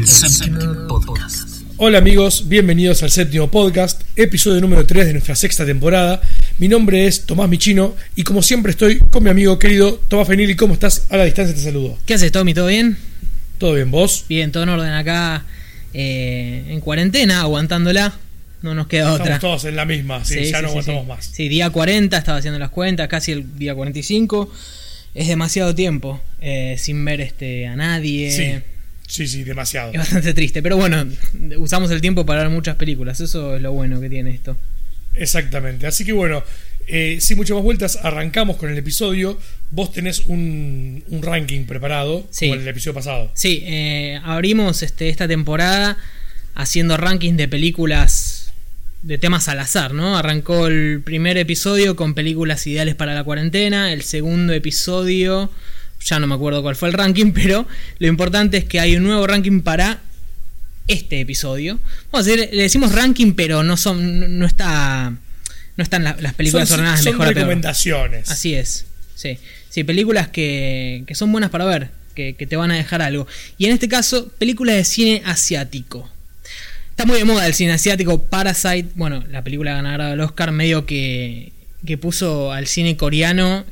El séptimo podcast. Hola amigos, bienvenidos al séptimo podcast, episodio número 3 de nuestra sexta temporada. Mi nombre es Tomás Michino y como siempre estoy con mi amigo querido Tomás Fenili. ¿Cómo estás? A la distancia te saludo. ¿Qué haces, Tommy? ¿Todo bien? ¿Todo bien, vos? Bien, todo en orden acá, en cuarentena, aguantándola. No nos queda otra. Estamos todos en la misma, sí, ya no aguantamos más. Sí, día 40, estaba haciendo las cuentas, casi el día 45. Es demasiado tiempo sin ver a nadie. Sí, demasiado. Es bastante triste, pero bueno, usamos el tiempo para ver muchas películas. Eso es lo bueno que tiene esto. Exactamente, así que bueno, sin muchas más vueltas, arrancamos con el episodio. Vos tenés un ranking preparado, sí, como el episodio pasado. Sí, abrimos esta temporada haciendo rankings de películas de temas al azar, ¿no? Arrancó el primer episodio con películas ideales para la cuarentena. El segundo episodio, ya no me acuerdo cuál fue el ranking, pero lo importante es que hay un nuevo ranking para este episodio. Vamos a decir, le decimos ranking, pero no están las películas ordenadas de mejor a peor. Son recomendaciones. Así es, sí, películas que son buenas para ver, que te van a dejar algo. Y en este caso, películas de cine asiático. Está muy de moda el cine asiático. Parasite, bueno, la película ganadora del Oscar, medio que puso al cine coreano,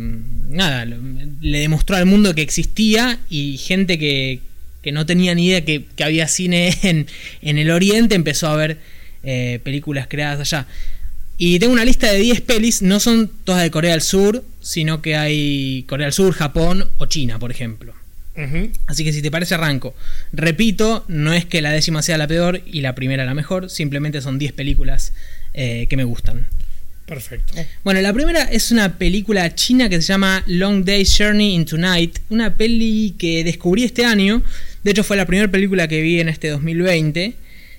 le demostró al mundo que existía, y gente que no tenía ni idea que había cine en el Oriente empezó a ver películas creadas allá. Y tengo una lista de 10 pelis, no son todas de Corea del Sur, sino que hay Corea del Sur, Japón o China, por ejemplo. Uh-huh. Así que si te parece arranco. Repito, no es que la décima sea la peor y la primera la mejor, simplemente son 10 películas que me gustan. Perfecto. Bueno, la primera es una película china que se llama Long Day's Journey into Night. Una peli que descubrí este año. De hecho fue la primera película que vi en este 2020.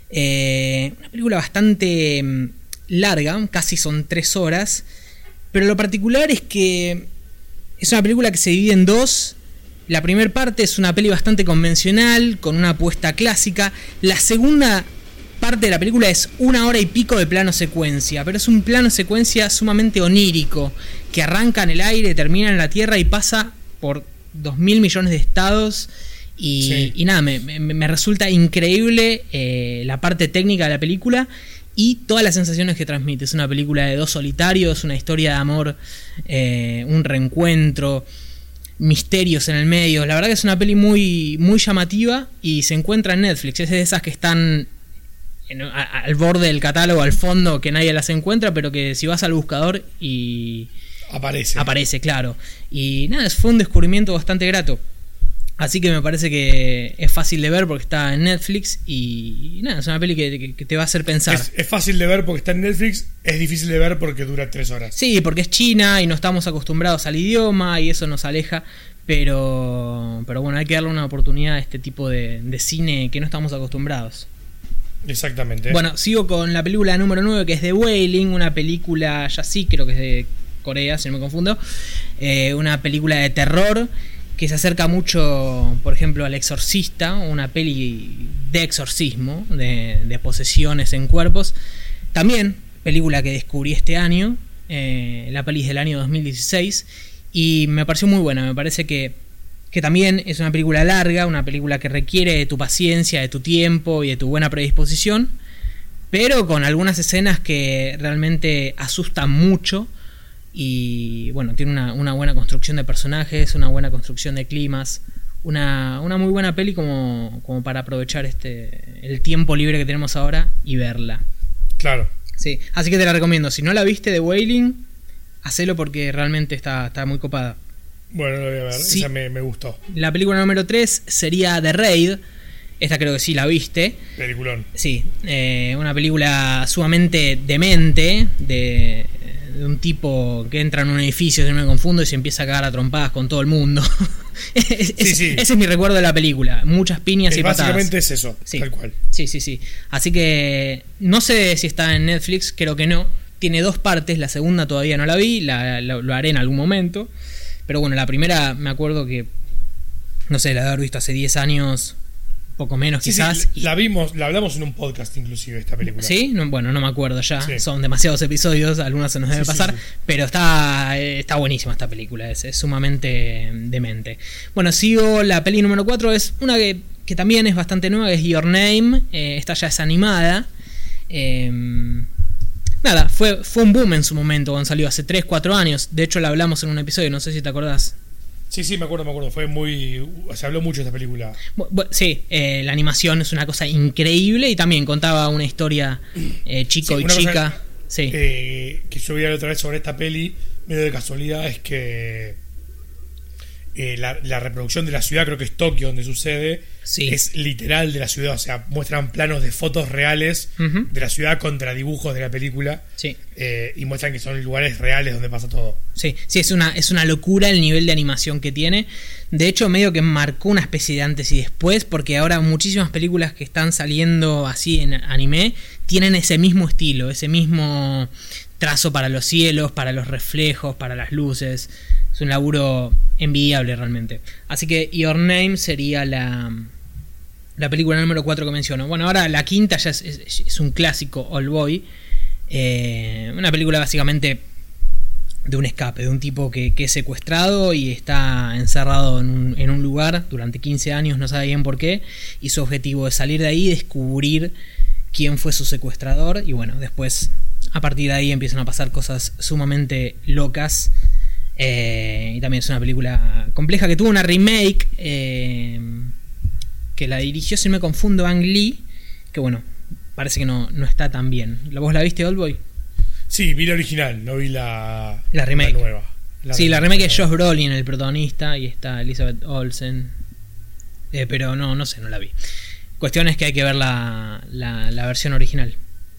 Una película bastante larga, casi son 3 horas. Pero lo particular es que es una película que se divide en dos. La primera parte es una peli bastante convencional, con una apuesta clásica. La segunda parte de la película es 1 hora y pico de plano secuencia, pero es un plano secuencia sumamente onírico, que arranca en el aire, termina en la tierra y pasa por 2.000 millones de estados. Y nada, me resulta increíble la parte técnica de la película y todas las sensaciones que transmite. Es una película de 2 solitarios, una historia de amor, un reencuentro, misterios en el medio. La verdad que es una peli muy, muy llamativa y se encuentra en Netflix. Es de esas que están al borde del catálogo, al fondo, que nadie las encuentra, pero que si vas al buscador y aparece, claro. Y nada, fue un descubrimiento bastante grato. Así que me parece que es fácil de ver porque está en Netflix. Y nada, es una peli que te va a hacer pensar. Es fácil de ver porque está en Netflix. Es difícil de ver porque dura 3 horas. Sí, porque es China y no estamos acostumbrados al idioma y eso nos aleja. Pero bueno, hay que darle una oportunidad a este tipo de cine que no estamos acostumbrados. Exactamente. Bueno, sigo con la película número 9, que es The Wailing. Una película, ya sí, creo que es de Corea, si no me confundo. Una película de terror que se acerca mucho, por ejemplo, al Exorcista, una peli de exorcismo, de posesiones en cuerpos. También, película que descubrí este año, la peli es del año 2016, y me pareció muy buena. Me parece que también es una película larga, una película que requiere de tu paciencia, de tu tiempo y de tu buena predisposición, pero con algunas escenas que realmente asustan mucho. Y bueno, tiene una buena construcción de personajes, una buena construcción de climas, una muy buena peli como para aprovechar el tiempo libre que tenemos ahora y verla. Claro. Sí, así que te la recomiendo. Si no la viste, The Wailing, hacelo porque realmente está muy copada. Bueno, lo voy a ver, sí. Esa me gustó. La película número 3 sería The Raid. Esta creo que sí la viste. Peliculón. Sí, una película sumamente demente de un tipo que entra en un edificio, si no me confundo, y se empieza a cagar a trompadas con todo el mundo. Sí. Ese es mi recuerdo de la película. Muchas piñas y patadas. Básicamente es eso, sí. Tal cual. Sí. Así que no sé si está en Netflix, creo que no. Tiene 2 partes, la segunda todavía no la vi, lo haré en algún momento. Pero bueno, la primera me acuerdo que, no sé, la de haber visto hace 10 años, poco menos quizás. Sí, la hablamos en un podcast inclusive, esta película. ¿Sí? Bueno, no me acuerdo ya. Sí. Son demasiados episodios, algunos se nos debe pasar. Sí. Pero está buenísima esta película, es sumamente demente. Bueno, sigo la peli número 4, es una que que también es bastante nueva, que es Your Name. Esta ya es animada. Nada, fue un boom en su momento cuando salió, hace 3-4 años. De hecho la hablamos en un episodio, no sé si te acordás. Sí, me acuerdo. Fue se habló mucho de esta película. Sí, la animación es una cosa increíble y también contaba una historia chico y chica. Sí. Que yo vi la otra vez sobre esta peli, medio de casualidad, es que la reproducción de la ciudad, creo que es Tokio donde sucede, sí, es literal de la ciudad. O sea, muestran planos de fotos reales de la ciudad contra dibujos de la película. Sí. Y muestran que son lugares reales donde pasa todo. Sí, es una locura el nivel de animación que tiene. De hecho, medio que marcó una especie de antes y después, porque ahora muchísimas películas que están saliendo así en anime tienen ese mismo estilo, ese mismo trazo para los cielos, para los reflejos, para las luces. Es un laburo envidiable realmente. Así que Your Name sería la película número 4 que menciono. Bueno, ahora la quinta ya es un clásico, Old Boy. Una película básicamente de un escape, de un tipo que es secuestrado y está encerrado en un lugar durante 15 años, no sabe bien por qué, y su objetivo es salir de ahí y descubrir quién fue su secuestrador. Y bueno, después a partir de ahí empiezan a pasar cosas sumamente locas. Y también es una película compleja que tuvo una remake que la dirigió, si no me confundo, Ang Lee, que bueno, parece que no está tan bien. ¿Vos la viste, Oldboy? Sí, vi la original, no vi la remake. La nueva. La remake es Josh Brolin el protagonista y está Elizabeth Olsen, pero no sé, no la vi. Cuestión es que hay que ver la versión original.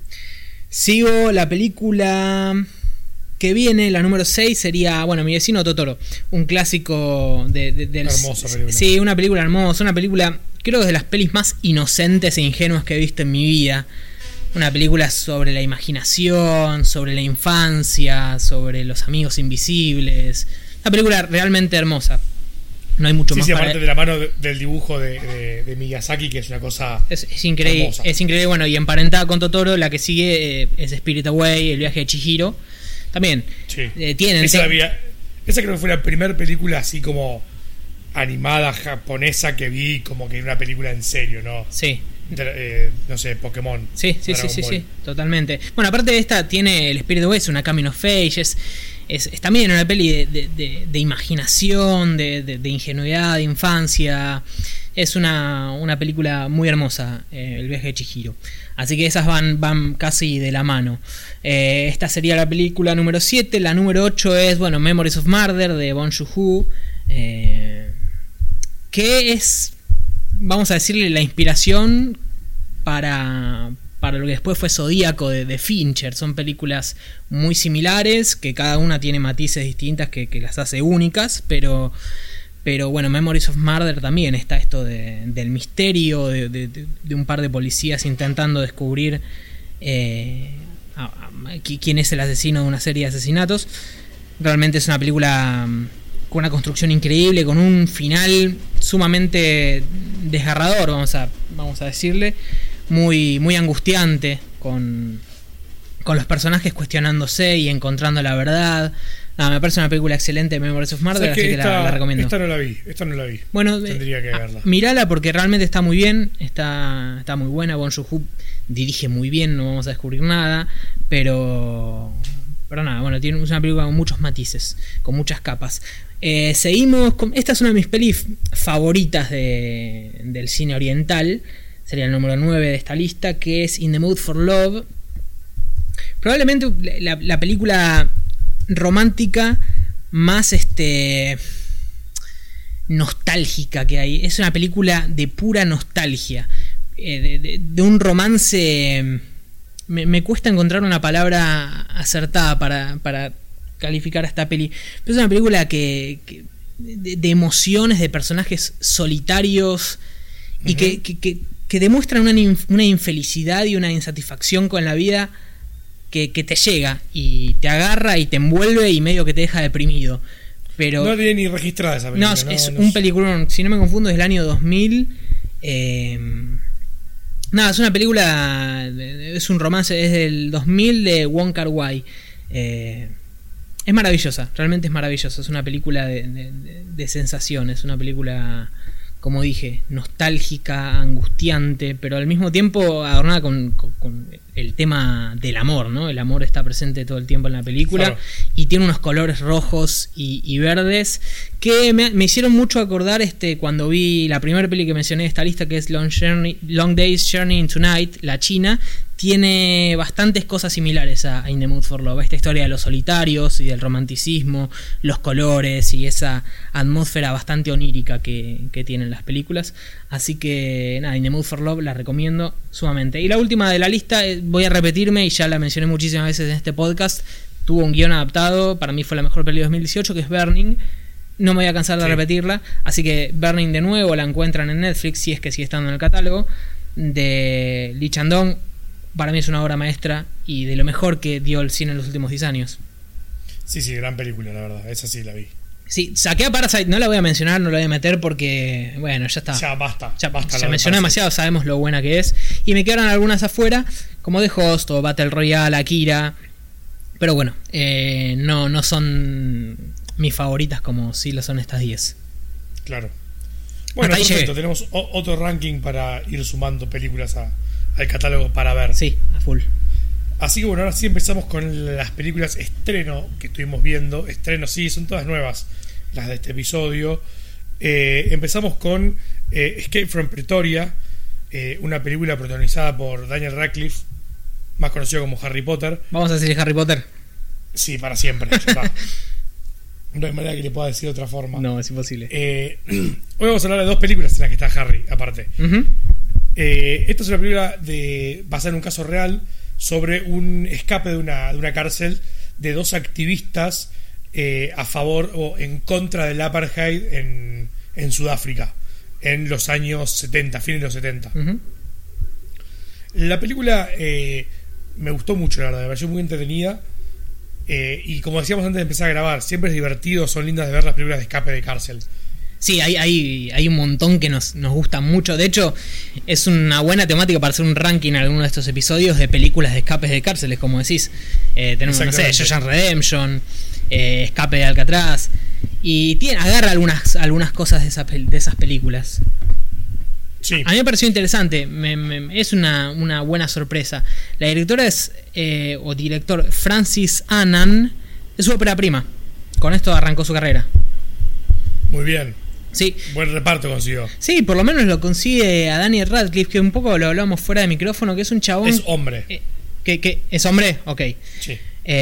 Sigo la película que viene, la número 6 sería, bueno, Mi vecino Totoro, un clásico del... Hermosa película. Sí, una película hermosa, una película, creo que de las pelis más inocentes e ingenuas que he visto en mi vida. Una película sobre la imaginación, sobre la infancia, sobre los amigos invisibles. Una película realmente hermosa. No hay mucho más para... para... aparte de la mano del dibujo de Miyazaki, que es una cosa es increíble, hermosa. Es increíble. Bueno, y emparentada con Totoro, la que sigue es Spirit Away, El viaje de Chihiro. También sí. Tienen... Esa creo que fue la primera película así como animada japonesa que vi, como que era una película en serio, ¿no? Sí. No sé, Pokémon. Sí, totalmente. Bueno, aparte de esta, tiene el Spirit Away, es una coming of age, es también una peli de imaginación, de ingenuidad, de infancia. Es una película muy hermosa, El viaje de Chihiro. Así que esas van casi de la mano. Esta sería la película número 7. La número 8 es, bueno, Memories of Murder de Bong Joon-ho, que es, vamos a decirle, la inspiración para lo que después fue Zodíaco de Fincher. Son películas muy similares, que cada una tiene matices distintas que las hace únicas, pero bueno, Memories of Murder también está esto del misterio, de un par de policías intentando descubrir quién es el asesino de una serie de asesinatos. Realmente es una película con una construcción increíble, con un final sumamente desgarrador, vamos a decirle, muy, muy angustiante, con los personajes cuestionándose y encontrando la verdad. Me parece una película excelente, Memories of Murder, así que la recomiendo. Esta no la vi. Bueno, tendría que verla. Mirala porque realmente está muy bien, está muy buena. Bong Joon-ho dirige muy bien, no vamos a descubrir nada, pero nada, bueno, es una película con muchos matices, con muchas capas. Seguimos con... Esta es una de mis pelis favoritas del cine oriental. Sería el número 9 de esta lista, que es In the Mood for Love. Probablemente la película romántica más nostálgica que hay. Es una película de pura nostalgia, de un romance. Me cuesta encontrar una palabra acertada para calificar a esta peli, pero es una película que de emociones, de personajes solitarios y que demuestran una infelicidad y una insatisfacción con la vida que te llega y te agarra y te envuelve y medio que te deja deprimido. Pero no tiene ni registrada esa película. Es un peliculón, si no me confundo, es del año 2000. Nada, es una película, es un romance, es del 2000 de Wong Kar-wai. Es maravillosa, realmente es maravillosa. Es una película de sensaciones, una película como dije, nostálgica, angustiante, pero al mismo tiempo adornada con el tema del amor, ¿no? El amor está presente todo el tiempo en la película, claro. Y tiene unos colores rojos y verdes que me hicieron mucho acordar cuando vi la primera peli que mencioné de esta lista, que es Long Day's Journey into Night, la china. Tiene bastantes cosas similares a In the Mood for Love. Esta historia de los solitarios y del romanticismo, los colores y esa atmósfera bastante onírica que tienen las películas. Así que nada, In the Mood for Love la recomiendo sumamente. Y la última de la lista, voy a repetirme y ya la mencioné muchísimas veces en este podcast. Tuvo un guión adaptado, para mí fue la mejor peli de 2018, que es Burning. No me voy a cansar de repetirla. Así que Burning de nuevo la encuentran en Netflix, si es que sigue estando en el catálogo, de Lee Chan-dong. Para mí es una obra maestra y de lo mejor que dio el cine en los últimos 10 años. Sí, gran película, la verdad. Esa sí la vi. Sí, saqué a Parasite, no la voy a mencionar, no la voy a meter porque, bueno, ya está. Ya basta. Se mencionó demasiado, sabemos lo buena que es. Y me quedaron algunas afuera, como The Host o Battle Royale, Akira. Pero bueno, no son mis favoritas como sí lo son estas 10. Claro. Bueno, perfecto, tenemos otro ranking para ir sumando películas al catálogo para ver. Sí, a full. Así que bueno, ahora sí empezamos con las películas estreno que estuvimos viendo. Estreno, sí, son todas nuevas las de este episodio. Empezamos con Escape from Pretoria, una película protagonizada por Daniel Radcliffe, más conocido como Harry Potter. ¿Vamos a decir Harry Potter? Sí, para siempre, ya está. No hay manera que le pueda decir de otra forma. No, es imposible. Hoy vamos a hablar de dos películas en las que está Harry, aparte. Uh-huh. Esta es una película basada en un caso real sobre un escape de una cárcel de dos activistas a favor o en contra del apartheid en Sudáfrica en los años 70, fines de los 70. Uh-huh. La película me gustó mucho, la verdad, me pareció muy entretenida. Y como decíamos antes de empezar a grabar, siempre es divertido, son lindas de ver las películas de escape de cárcel. Sí, hay un montón que nos gustan mucho. De hecho, es una buena temática para hacer un ranking en alguno de estos episodios de películas de escapes de cárceles, como decís. Tenemos, no sé, Shawshank Redemption, Escape de Alcatraz. Y agarra algunas cosas de esas películas. Sí. A mí me pareció interesante, es una buena sorpresa. La directora o director Francis Annan, es su ópera prima. Con esto arrancó su carrera. Muy bien. Sí. Buen reparto consiguió. Sí, por lo menos lo consigue a Daniel Radcliffe, que un poco lo hablamos fuera de micrófono, que es un chabón. Es hombre. ¿Que es hombre? Ok. Sí.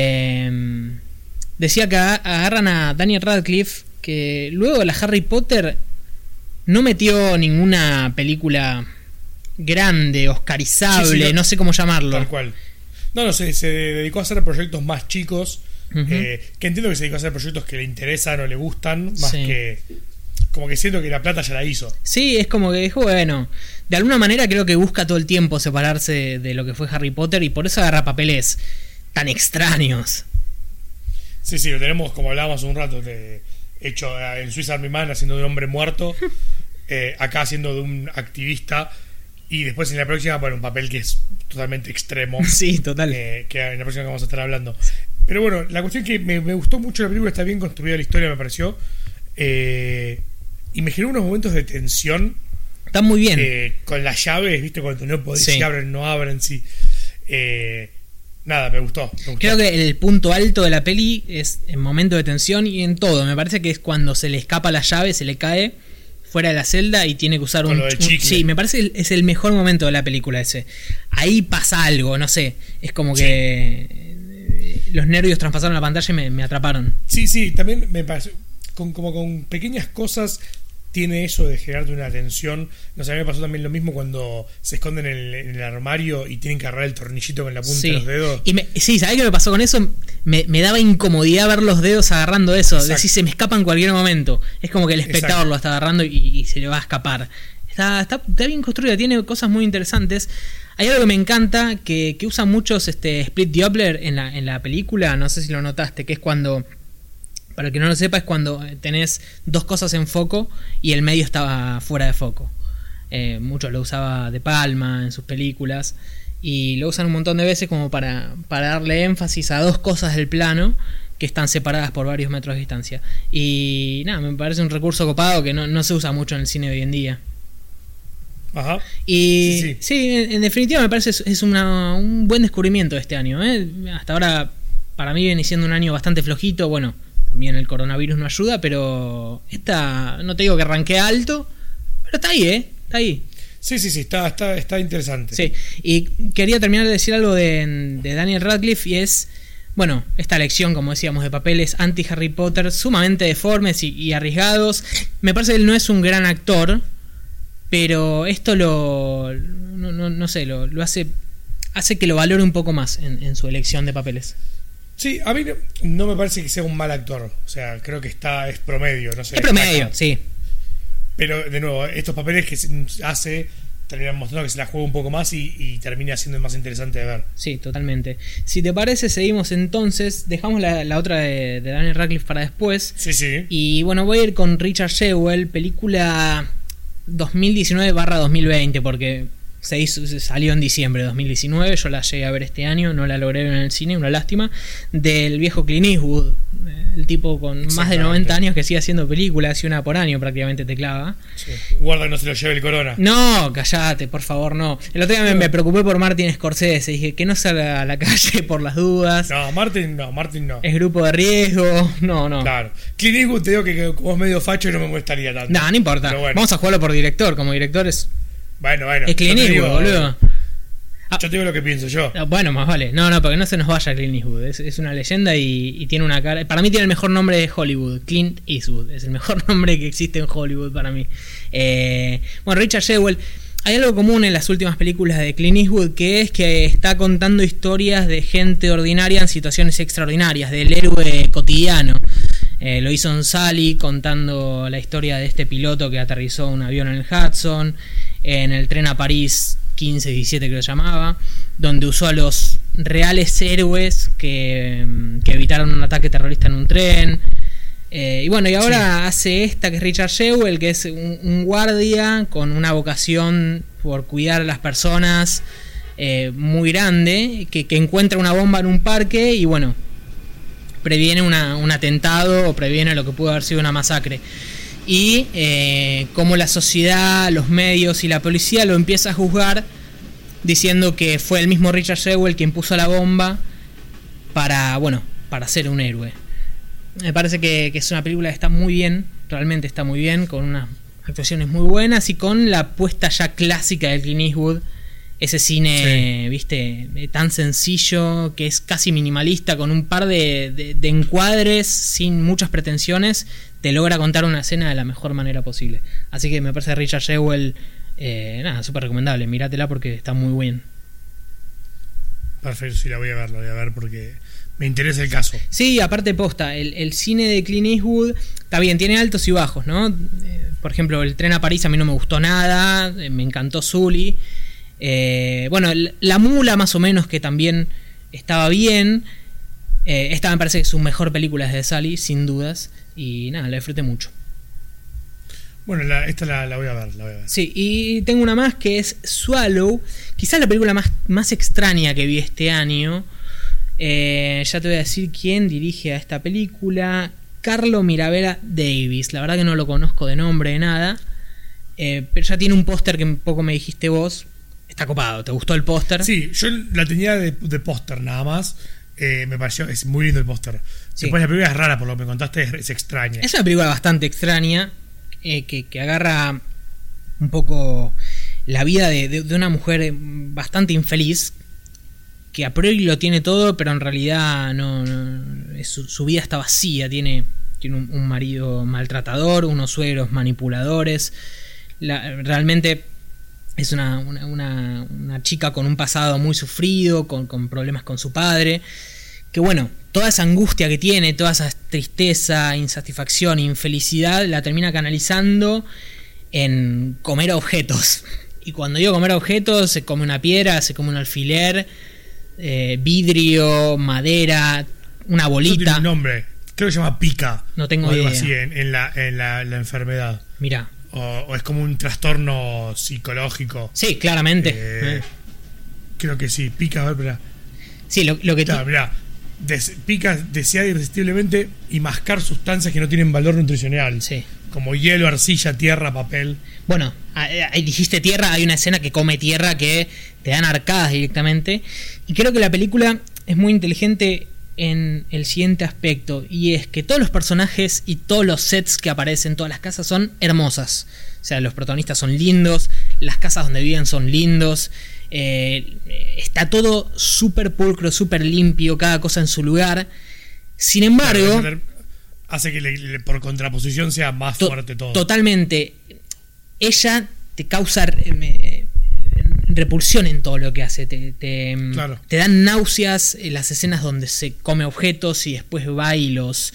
Decía que agarran a Daniel Radcliffe, que luego de la Harry Potter no metió ninguna película grande, oscarizable, no sé cómo llamarlo. Tal cual. No, se dedicó a hacer proyectos más chicos. Uh-huh. Que entiendo que se dedicó a hacer proyectos que le interesan o le gustan, más que como que siento que la plata ya la hizo. Sí, es como que dijo, bueno, de alguna manera creo que busca todo el tiempo separarse de lo que fue Harry Potter y por eso agarra papeles tan extraños. Sí, lo tenemos, como hablábamos un rato, hecho en Swiss Army Man haciendo de un hombre muerto, acá haciendo de un activista, y después en la próxima, bueno, un papel que es totalmente extremo. Sí, total. Que en la próxima que vamos a estar hablando. Pero bueno, la cuestión es que me gustó mucho la película, está bien construida la historia, me pareció. Y me generó unos momentos de tensión. Está muy bien. Con las llaves, ¿viste? Cuando no podés, si abren, no abren, sí. Nada, me gustó. Creo que el punto alto de la peli es en momento de tensión y en todo. Me parece que es cuando se le escapa la llave, se le cae fuera de la celda y tiene que usar un chicle. Sí, me parece que es el mejor momento de la película ese. Ahí pasa algo, no sé. Es como que los nervios traspasaron la pantalla y me atraparon. Sí, también me parece como con pequeñas cosas tiene eso de generarte una tensión. No sé, a mí me pasó también lo mismo cuando se esconden en el armario y tienen que agarrar el tornillito con la punta de los dedos. Sí, ¿sabés qué me pasó con eso? Me daba incomodidad ver los dedos agarrando eso. Decís, se me escapa en cualquier momento. Es como que el espectador lo está agarrando y se le va a escapar. Está bien construida, tiene cosas muy interesantes. Hay algo que me encanta, que usa muchos split Doppler en la película. No sé si lo notaste, que es cuando... Para el que no lo sepa, es cuando tenés dos cosas en foco y el medio estaba fuera de foco. Mucho lo usaba De Palma en sus películas y lo usan un montón de veces como para darle énfasis a dos cosas del plano que están separadas por varios metros de distancia. Y nada, me parece un recurso copado que no se usa mucho en el cine de hoy en día. Ajá. Y sí, en definitiva me parece es un buen descubrimiento de este año. Hasta ahora para mí viene siendo un año bastante flojito. Bueno, también el coronavirus no ayuda, pero no te digo que arranqué alto, pero está ahí, está ahí. Sí, está interesante. Sí, y quería terminar de decir algo de Daniel Radcliffe, y es, bueno, esta elección, como decíamos, de papeles anti-Harry Potter, sumamente deformes y arriesgados. Me parece que él no es un gran actor, pero esto lo hace que lo valore un poco más en su elección de papeles. Sí, a mí no me parece que sea un mal actor. O sea, creo que es promedio, no sé. Es promedio, sí. Pero, de nuevo, estos papeles que hace terminan mostrando que se la juega un poco más y termina siendo más interesante de ver. Sí, totalmente. Si te parece, seguimos entonces. Dejamos la otra de Daniel Radcliffe para después. Sí. Y bueno, voy a ir con Richard Jewell, película 2019/2020, porque salió en diciembre de 2019. Yo la llegué a ver este año, no la logré ver en el cine, una lástima. Del viejo Clint Eastwood, el tipo con más de 90 años que sigue haciendo películas, y una por año prácticamente te clava. Sí. Guarda que no se lo lleve el corona. No, callate, por favor, no. El otro día me preocupé por Martin Scorsese, dije que no salga a la calle por las dudas. No, Martin no. Es grupo de riesgo, no. Claro. Clint Eastwood, te digo que como es medio facho y no me molestaría tanto. No importa. Bueno. Vamos a jugarlo por director, como director es... Bueno. Es Clint Eastwood, boludo. Yo te digo lo que pienso yo. Bueno, más vale. No, porque no se nos vaya Clint Eastwood. Es una leyenda y tiene una cara... Para mí tiene el mejor nombre de Hollywood. Clint Eastwood. Es el mejor nombre que existe en Hollywood para mí. Bueno, Richard Jewell. Hay algo común en las últimas películas de Clint Eastwood, que es que está contando historias de gente ordinaria en situaciones extraordinarias, del héroe cotidiano. Lo hizo en Sully, contando la historia de este piloto que aterrizó un avión en el Hudson, en el tren a París 15-17 que lo llamaba, donde usó a los reales héroes que evitaron un ataque terrorista en un tren. Y bueno, y ahora hace esta que es Richard Jewell, que es un guardia con una vocación por cuidar a las personas muy grande, que encuentra una bomba en un parque y bueno, previene un atentado o previene lo que pudo haber sido una masacre. Y como la sociedad, los medios y la policía lo empieza a juzgar, diciendo que fue el mismo Richard Jewell quien puso la bomba para ser un héroe. Me parece que es una película que está muy bien, realmente está muy bien, con unas actuaciones muy buenas y con la puesta ya clásica de Clint Eastwood. Ese cine, sí, viste, tan sencillo, que es casi minimalista, con un par de encuadres sin muchas pretensiones, te logra contar una escena de la mejor manera posible. Así que me parece Richard Jewell, súper recomendable. Míratela porque está muy bien. Perfecto, sí, la voy a ver porque me interesa el caso. Sí, aparte posta, el cine de Clint Eastwood está bien, tiene altos y bajos, ¿no? Por ejemplo, el tren a París a mí no me gustó nada, me encantó Sully. Bueno, La Mula más o menos, que también estaba bien. Esta me parece que es su mejor película desde Sully, sin dudas. Y nada, la disfruté mucho. Bueno, esta la voy a ver, Sí, y tengo una más que es Swallow. Quizás la película más extraña que vi este año. Ya te voy a decir quién dirige a esta película. Carlo Mirabella Davis. La verdad que no lo conozco de nombre, de nada. Pero ya tiene un póster que un poco me dijiste vos. Está copado, ¿te gustó el póster? Sí, yo la tenía de póster nada más. Me pareció, es muy lindo el póster. Sí. Después la película es rara, por lo que me contaste, es extraña. Es una película bastante extraña, que agarra un poco la vida de una mujer bastante infeliz, que a priori lo tiene todo, pero en realidad su vida está vacía. Tiene un marido maltratador, unos suegros manipuladores. Realmente es una chica con un pasado muy sufrido, con problemas con su padre, que bueno, toda esa angustia que tiene, toda esa tristeza, insatisfacción, infelicidad, la termina canalizando en comer objetos. Y cuando digo comer objetos, se come una piedra, se come un alfiler, vidrio, madera, una bolita. Eso tiene un nombre, creo que se llama pica. No tengo o algo idea. así en la enfermedad. Mirá. O es como un trastorno psicológico. Sí, claramente. Creo que sí, pica, a ver, pero... Sí, lo que mirá, desear irresistiblemente y mascar sustancias que no tienen valor nutricional. Sí. Como hielo, arcilla, tierra, papel. Bueno, ahí dijiste tierra, hay una escena que come tierra que te dan arcadas directamente. Y creo que la película es muy inteligente en el siguiente aspecto, y es que todos los personajes y todos los sets que aparecen, todas las casas son hermosas. O sea, los protagonistas son lindos, las casas donde viven son lindos, está todo súper pulcro, súper limpio, cada cosa en su lugar. Sin embargo, hace que por contraposición sea más fuerte todo. Totalmente. Ella te causa repulsión en todo lo que hace. Claro. Te dan náuseas en las escenas donde se come objetos y después va y los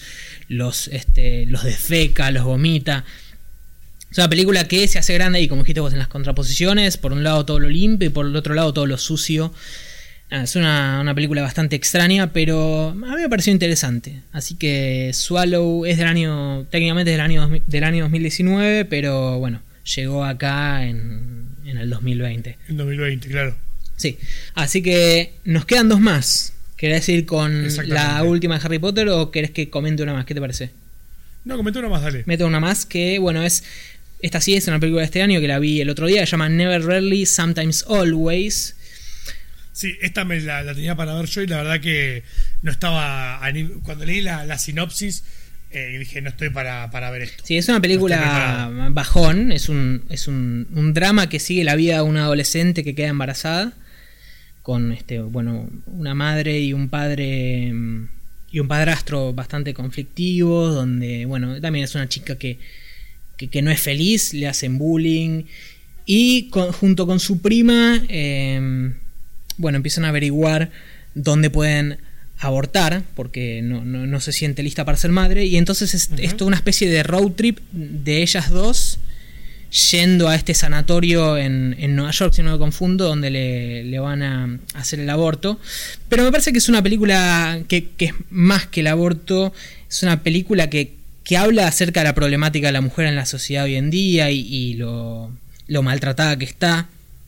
defeca, los vomita. Es una película que se hace grande y, como dijiste vos, en las contraposiciones, por un lado todo lo limpio y por el otro lado todo lo sucio. Es una película bastante extraña, pero a mí me pareció interesante. Así que Swallow es técnicamente del año 2019, pero bueno, llegó acá en el 2020. En 2020, claro. Sí, así que nos quedan dos más. ¿Querés ir con la última de Harry Potter o querés que comente una más? ¿Qué te parece? No, comenta una más, dale. Meto una más que, bueno, esta sí es una película de este año que la vi el otro día, se llama Never, Rarely, Sometimes, Always. Sí, esta me la tenía para ver yo y la verdad que no estaba... Cuando leí la sinopsis dije, no estoy para ver esto. Sí, es una película bajón, es un drama que sigue la vida de una adolescente que queda embarazada con una madre y un padre y un padrastro bastante conflictivos, donde también es una chica que no es feliz, le hacen bullying y junto con su prima empiezan a averiguar dónde pueden abortar porque no se siente lista para ser madre, y entonces es toda una especie de road trip de ellas dos yendo a este sanatorio en Nueva York, si no me confundo, donde le van a hacer el aborto. Pero me parece que es una película que es más que el aborto, es una película que habla acerca de la problemática de la mujer en la sociedad hoy en día y lo maltratada que está,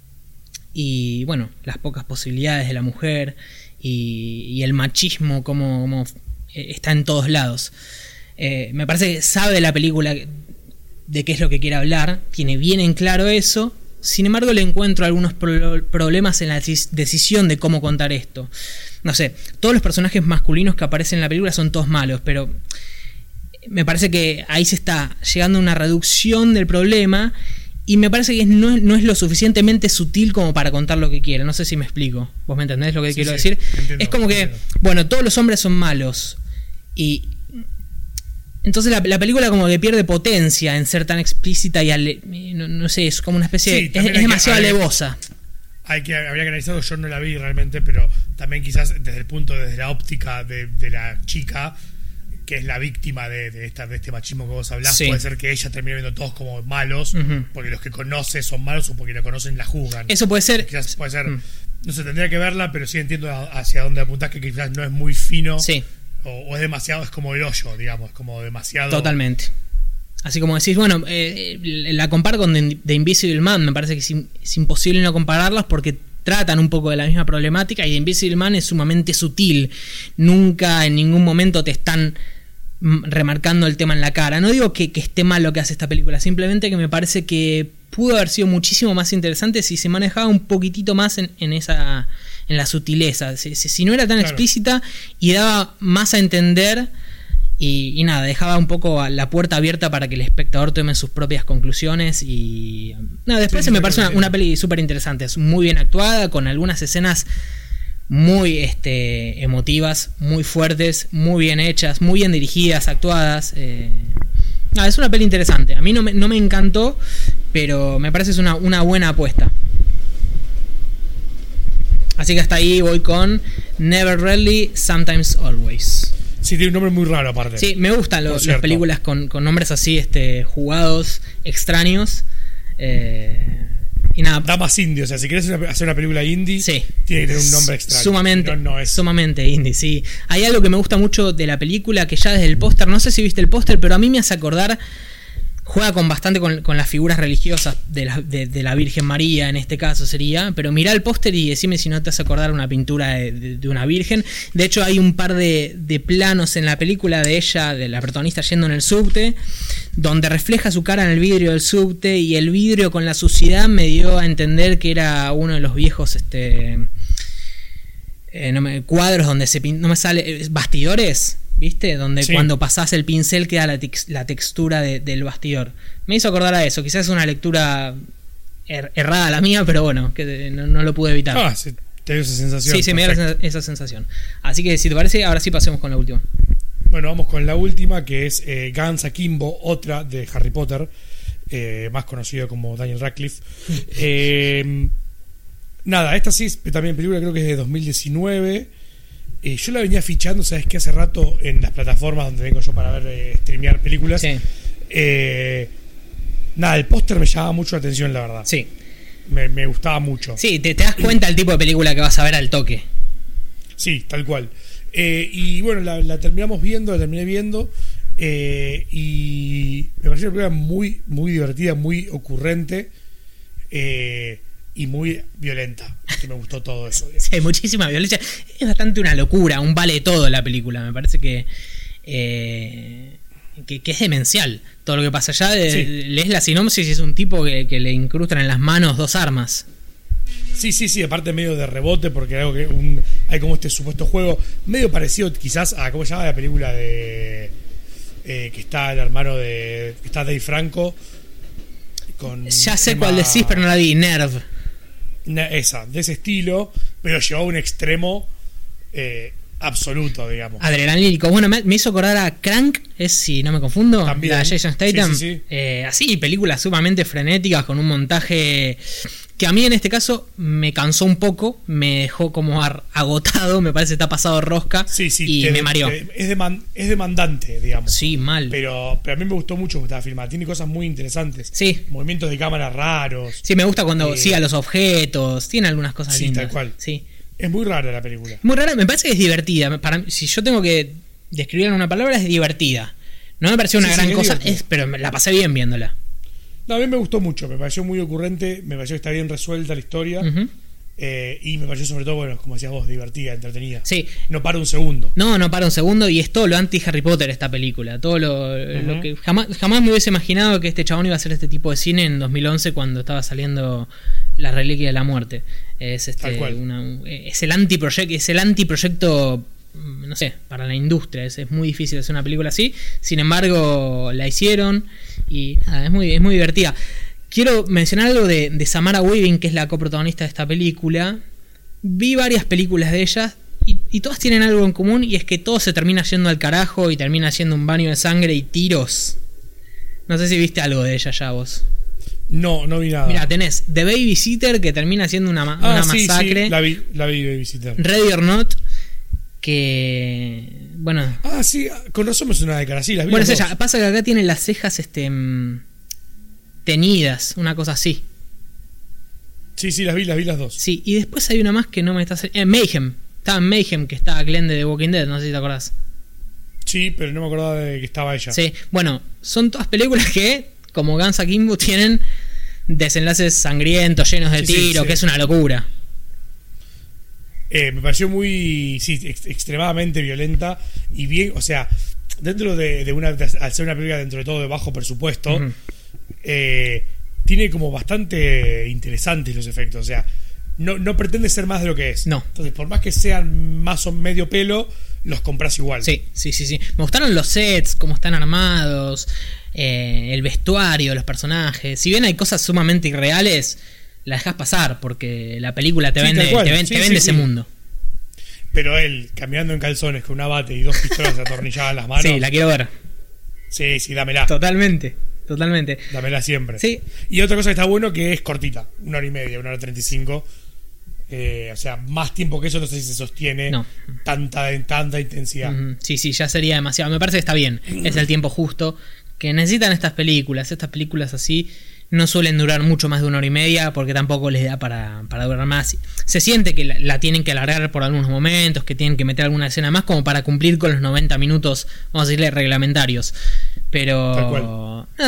y las pocas posibilidades de la mujer y el machismo como está en todos lados. Me parece que sabe la película de qué es lo que quiere hablar, tiene bien en claro eso. Sin embargo, le encuentro algunos problemas en la decisión de cómo contar esto. No sé, todos los personajes masculinos que aparecen en la película son todos malos, pero me parece que ahí se está llegando a una reducción del problema, y me parece que no es lo suficientemente sutil como para contar lo que quiere. No sé si me explico. ¿Vos me entendés lo que quiero decir? Entiendo, es como que, todos los hombres son malos, y entonces la película como que pierde potencia en ser tan explícita y no sé, es como una especie es demasiado alevosa. Habría que analizarlo, yo no la vi realmente, pero también quizás desde la óptica de la chica, que es la víctima de este machismo que vos hablás, puede ser que ella termine viendo todos como malos, porque los que conoce son malos o porque la conocen la juzgan. Eso puede ser. Quizás puede ser, no sé, tendría que verla, pero sí entiendo hacia dónde apuntás, que quizás no es muy fino. Sí. O es demasiado, es como el hoyo, digamos, como demasiado. Totalmente. Así como decís, la comparo con The Invisible Man, me parece que es imposible no compararlas porque tratan un poco de la misma problemática, y The Invisible Man es sumamente sutil. Nunca en ningún momento te están remarcando el tema en la cara. No digo que esté mal lo que hace esta película, simplemente que me parece que pudo haber sido muchísimo más interesante si se manejaba un poquitito más en la sutileza, si no era tan explícita y daba más a entender, y dejaba un poco la puerta abierta para que el espectador tome sus propias conclusiones. Y después me parece una peli súper interesante, es muy bien actuada, con algunas escenas muy emotivas, muy fuertes, muy bien hechas, muy bien dirigidas, actuadas. Es una peli interesante. A mí no me encantó, pero me parece que es una buena apuesta. Así que hasta ahí voy con Never, Rarely, Sometimes, Always. Sí, tiene un nombre muy raro aparte. Sí, me gustan las películas con nombres así, jugados, extraños. Y nada. Da más indie, o sea, si quieres hacer una película indie, tiene que tener un nombre extraño. Sumamente indie, sí. Hay algo que me gusta mucho de la película, que ya desde el póster, no sé si viste el póster, pero a mí me hace acordar juega bastante con las figuras religiosas de la Virgen María, en este caso sería. Pero mirá el póster y decime si no te hace acordar una pintura de una virgen. De hecho, hay un par de planos en la película de ella, de la protagonista yendo en el subte, donde refleja su cara en el vidrio del subte, y el vidrio con la suciedad me dio a entender que era uno de los viejos cuadros donde no me sale, bastidores, ¿viste? Donde sí, cuando pasás el pincel queda la textura del bastidor. Me hizo acordar a eso. Quizás es una lectura errada la mía, pero bueno, que no lo pude evitar. Sí, te dio esa sensación. Sí, se me dio esa sensación. Así que si te parece, ahora sí pasemos con la última. Bueno, vamos con la última, que es Guns Akimbo, otra de Harry Potter, más conocido como Daniel Radcliffe. Nada, esta sí es también película, creo que es de 2019. Yo la venía fichando, ¿sabes qué? Hace rato en las plataformas donde vengo yo para ver streamear películas. Sí. Nada, el póster me llamaba mucho la atención, la verdad. Sí. Me gustaba mucho. Sí, te das cuenta del tipo de película que vas a ver al toque. Sí, tal cual. Y bueno, la terminé viendo. Y me pareció una película muy, muy divertida, muy ocurrente. Y muy violenta, que me gustó todo eso. Sí, hay muchísima violencia. Es bastante una locura, un vale todo la película. Me parece que es demencial todo lo que pasa allá. Sí. Lees la sinopsis y es un tipo que le incrustan en las manos 2 armas. Sí, aparte medio de rebote, porque hay como este supuesto juego medio parecido quizás a, ¿cómo se llama la película de que está el hermano que está Dave Franco con ya sé cuál decís, pero no la vi. Nerve. Esa, de ese estilo, pero llevó a un extremo absoluto, digamos. Adrenalínico. Bueno, me hizo acordar a Crank, si no me confundo, también, la de Jason Statham. Sí. Así, películas sumamente frenéticas, con un montaje que a mí en este caso me cansó un poco, me dejó como agotado, me parece que está pasado rosca, y me mareó. Es demandante, digamos. Sí, mal. Pero a mí me gustó mucho cómo estaba filmada. Tiene cosas muy interesantes. Sí. Movimientos de cámara raros. Sí, me gusta cuando sigue a los objetos. Tiene algunas cosas lindas. Sí, tal cual. Sí. Es muy rara la película. Muy rara, me parece que es divertida. Si yo tengo que describirla en una palabra, es divertida. No me pareció una gran cosa, pero la pasé bien viéndola. No, a mí me gustó mucho, me pareció muy ocurrente, me pareció que está bien resuelta la historia. Uh-huh. Y me pareció sobre todo, bueno, como decías vos, divertida, entretenida. Sí. No para un segundo. No para un segundo, y es todo lo anti-Harry Potter esta película. Todo lo que jamás me hubiese imaginado que este chabón iba a hacer este tipo de cine en 2011 cuando estaba saliendo La Reliquia de la Muerte. Es Tal cual. Es el antiproyecto, no sé, para la industria. Es muy difícil hacer una película así. Sin embargo, la hicieron y nada, es muy divertida. Quiero mencionar algo de Samara Weaving, que es la coprotagonista de esta película. Vi varias películas de ellas y todas tienen algo en común, y es que todo se termina yendo al carajo y termina siendo un baño de sangre y tiros. No sé si viste algo de ella ya vos. No vi nada. Mira, tenés The Babysitter, que termina siendo una masacre. Sí, la vi Babysitter. Ready or Not, que... bueno... sí, con razón me suena de cara. Sí, las vi. Bueno, es ella. Pasa que acá tiene las cejas teñidas, una cosa así. Sí, las vi las dos. Sí, y después hay una más que no me está... Mayhem. Estaba en Mayhem, que está Glenn de The Walking Dead, no sé si te acordás. Sí, pero no me acordaba de que estaba ella. Sí, bueno, son todas películas que, como Guns Akimbo, tienen desenlaces sangrientos, llenos de tiros, que es una locura. Me pareció muy... sí, extremadamente violenta y bien, o sea, dentro de al ser una película dentro de todo de bajo presupuesto, uh-huh. Tiene como bastante interesantes los efectos, o sea, no pretende ser más de lo que es. No. Entonces, por más que sean más o medio pelo, los compras igual. Sí. Me gustaron los sets, cómo están armados, el vestuario, los personajes. Si bien hay cosas sumamente irreales, la dejas pasar porque la película te vende ese mundo. Pero él, caminando en calzones con una bate y 2 pistolas atornilladas en las manos. Sí, la quiero ver. Sí, dámela. Totalmente. Dámela siempre. Sí. Y otra cosa que está bueno, que es cortita, 1h30, 1h35. O sea, más tiempo que eso no sé si se sostiene. No. Tanta intensidad. Uh-huh. Sí, ya sería demasiado. Me parece que está bien. Es el tiempo justo que necesitan estas películas. Estas películas así no suelen durar mucho más de 1h30, porque tampoco les da para durar más. Se siente que la tienen que alargar por algunos momentos, que tienen que meter alguna escena más como para cumplir con los 90 minutos, vamos a decirle, reglamentarios. Pero nada,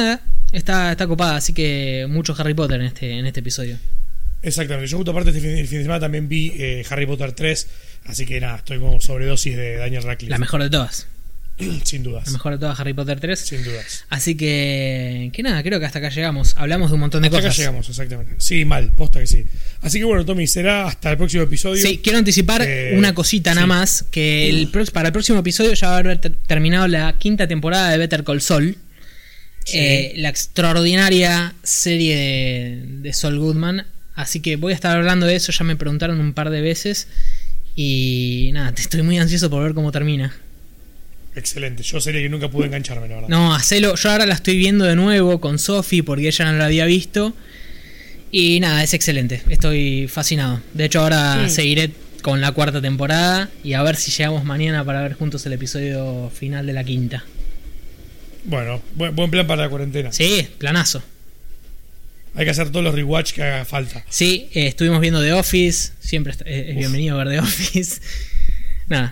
Está copada, así que mucho Harry Potter en este episodio. Exactamente. Yo justo aparte el fin de semana también vi Harry Potter 3, así que nada, estoy como sobredosis de Daniel Radcliffe. La mejor de todas. Sin dudas. La mejor de todas, Harry Potter 3. Sin dudas. Así que nada, creo que hasta acá llegamos. Hablamos de un montón de hasta cosas. Acá llegamos, exactamente. Sí, mal, posta que sí. Así que bueno, Tommy, será hasta el próximo episodio. Sí, quiero anticipar una cosita nada más, que para el próximo episodio ya va a haber terminado la 5ª temporada de Better Call Saul. Sí. La extraordinaria serie de Saul Goodman. Así que voy a estar hablando de eso, ya me preguntaron un par de veces. Y nada, estoy muy ansioso por ver cómo termina. Excelente, yo sería que nunca pude engancharme, la verdad. No, hacelo, yo ahora la estoy viendo de nuevo con Sophie porque ella no la había visto. Y nada, es excelente, estoy fascinado. De hecho ahora seguiré con la 4ª temporada y a ver si llegamos mañana para ver juntos el episodio final de la 5ª. Bueno, buen plan para la cuarentena. Sí, planazo. Hay que hacer todos los rewatch que haga falta. Sí, estuvimos viendo The Office, siempre es bienvenido ver The Office. Nada,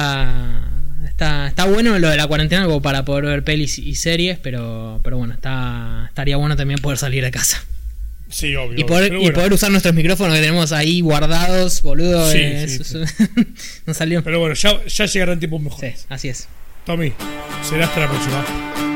Está bueno lo de la cuarentena como para poder ver pelis y series, pero bueno, estaría bueno también poder salir de casa. Sí, obvio. Y poder usar nuestros micrófonos que tenemos ahí guardados, boludo. Sí. No salió. Pero bueno, ya llegarán tiempos mejores. Sí, así es. Tommy, será hasta la próxima.